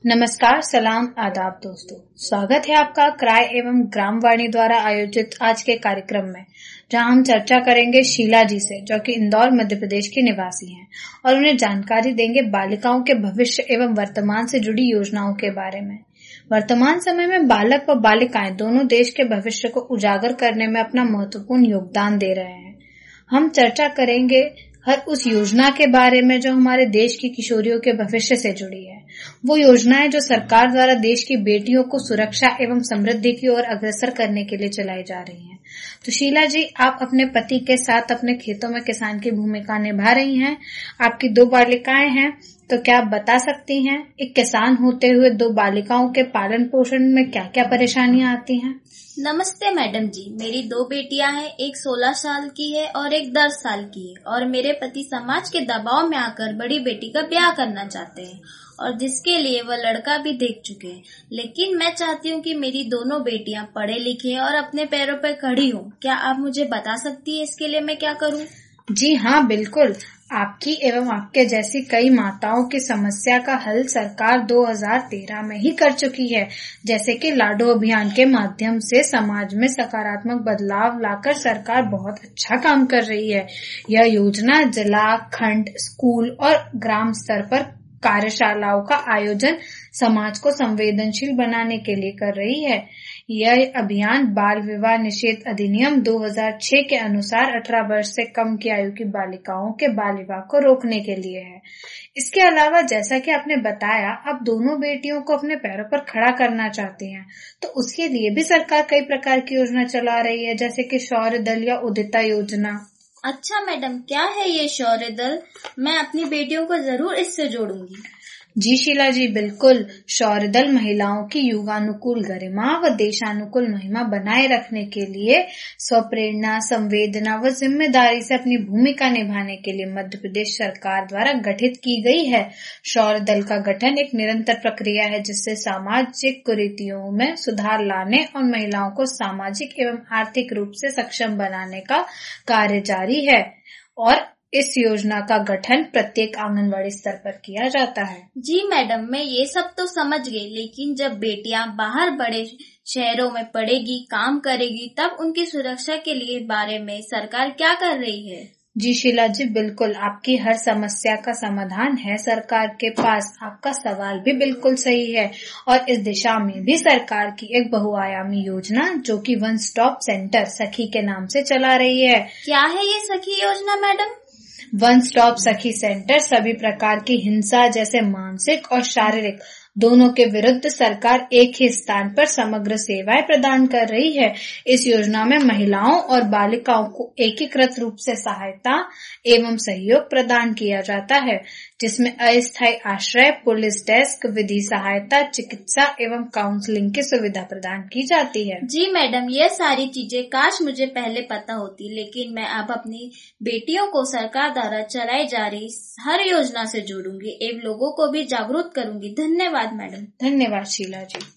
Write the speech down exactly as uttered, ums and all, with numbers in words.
नमस्कार, सलाम, आदाब दोस्तों। स्वागत है आपका क्राय एवं ग्रामवाणी द्वारा आयोजित आज के कार्यक्रम में, जहां हम चर्चा करेंगे शीला जी से, जो कि इंदौर मध्य प्रदेश की निवासी हैं, और उन्हें जानकारी देंगे बालिकाओं के भविष्य एवं वर्तमान से जुड़ी योजनाओं के बारे में। वर्तमान समय में बालक व बालिकाएं दोनों देश के भविष्य को उजागर करने में अपना महत्वपूर्ण योगदान दे रहे हैं। हम चर्चा करेंगे हर उस योजना के बारे में जो हमारे देश की किशोरियों के भविष्य से जुड़ी है। वो योजनाएं जो सरकार द्वारा देश की बेटियों को सुरक्षा एवं समृद्धि की ओर अग्रसर करने के लिए चलाई जा रही हैं। तो शीला जी, आप अपने पति के साथ अपने खेतों में किसान की भूमिका निभा रही हैं। आपकी दो बालिकाएं हैं, तो क्या आप बता सकती हैं एक किसान होते हुए दो बालिकाओं के पालन पोषण में क्या क्या परेशानियां आती हैं? नमस्ते मैडम जी, मेरी दो बेटियां हैं, एक सोलह साल की है और एक दस साल की है। और मेरे पति समाज के दबाव में आकर बड़ी बेटी का ब्याह करना चाहते हैं, और जिसके लिए वह लड़का भी देख चुके हैं। लेकिन मैं चाहती हूँ कि मेरी दोनों बेटियां पढ़े लिखे और अपने पैरों पर खड़ी हों। क्या आप मुझे बता सकती है इसके लिए मैं क्या करूँ? जी हाँ, बिल्कुल। आपकी एवं आपके जैसी कई माताओं की समस्या का हल सरकार दो हज़ार तेरह में ही कर चुकी है, जैसे कि लाडो अभियान के माध्यम से समाज में सकारात्मक बदलाव लाकर सरकार बहुत अच्छा काम कर रही है। यह योजना जिला, खंड, स्कूल और ग्राम स्तर पर कार्यशालाओं का आयोजन समाज को संवेदनशील बनाने के लिए कर रही है। यह अभियान बाल विवाह निषेध अधिनियम दो हज़ार छह के अनुसार अठारह वर्ष से कम की आयु की बालिकाओं के बाल विवाह को रोकने के लिए है। इसके अलावा, जैसा कि आपने बताया, आप दोनों बेटियों को अपने पैरों पर खड़ा करना चाहती हैं, तो उसके लिए भी सरकार कई प्रकार की योजना चला रही है, जैसे कि शौर्य दल या उदिता योजना। अच्छा मैडम, क्या है ये शौर्य दल? मैं अपनी बेटियों को जरूर इससे जोड़ूंगी। जी शीला जी, बिल्कुल। शौर्य दल महिलाओं की युगानुकूल गरिमा व देशानुकूल महिमा बनाए रखने के लिए स्वप्रेरणा, संवेदना व जिम्मेदारी से अपनी भूमिका निभाने के लिए मध्य प्रदेश सरकार द्वारा गठित की गई है। शौर्य दल का गठन एक निरंतर प्रक्रिया है, जिससे सामाजिक कुरीतियों में सुधार लाने और महिलाओं को सामाजिक एवं आर्थिक रूप से सक्षम बनाने का कार्य जारी है। और इस योजना का गठन प्रत्येक आंगनवाड़ी स्तर पर किया जाता है। जी मैडम, मैं ये सब तो समझ गई, लेकिन जब बेटियां बाहर बड़े शहरों में पढ़ेगी, काम करेगी, तब उनकी सुरक्षा के लिए बारे में सरकार क्या कर रही है? जी शीला जी, बिल्कुल। आपकी हर समस्या का समाधान है सरकार के पास। आपका सवाल भी बिल्कुल सही है, और इस दिशा में भी सरकार की एक बहुआयामी योजना, जो कि वन स्टॉप सेंटर सखी के नाम से चला रही है। क्या है ये सखी योजना madam? One stop Sakhi centre सभी प्रकार की हिंसा, जैसे मानसिक और शारीरिक, दोनों के विरुद्ध सरकार एक ही स्थान पर समग्र सेवाएं प्रदान कर रही है। इस योजना में महिलाओं और बालिकाओं को एकीकृत रूप से सहायता एवं सहयोग प्रदान किया जाता है, जिसमें अस्थायी आश्रय, पुलिस डेस्क, विधि सहायता, चिकित्सा एवं काउंसलिंग की सुविधा प्रदान की जाती है। जी मैडम, ये सारी चीजें काश मुझे पहले पता होती, लेकिन मैं अब अपनी बेटियों को सरकार द्वारा चलाई जा रही हर योजना से जोड़ूंगी एवं लोगों को भी जागरूक करूंगी। धन्यवाद मैडम। धन्यवाद शीला जी।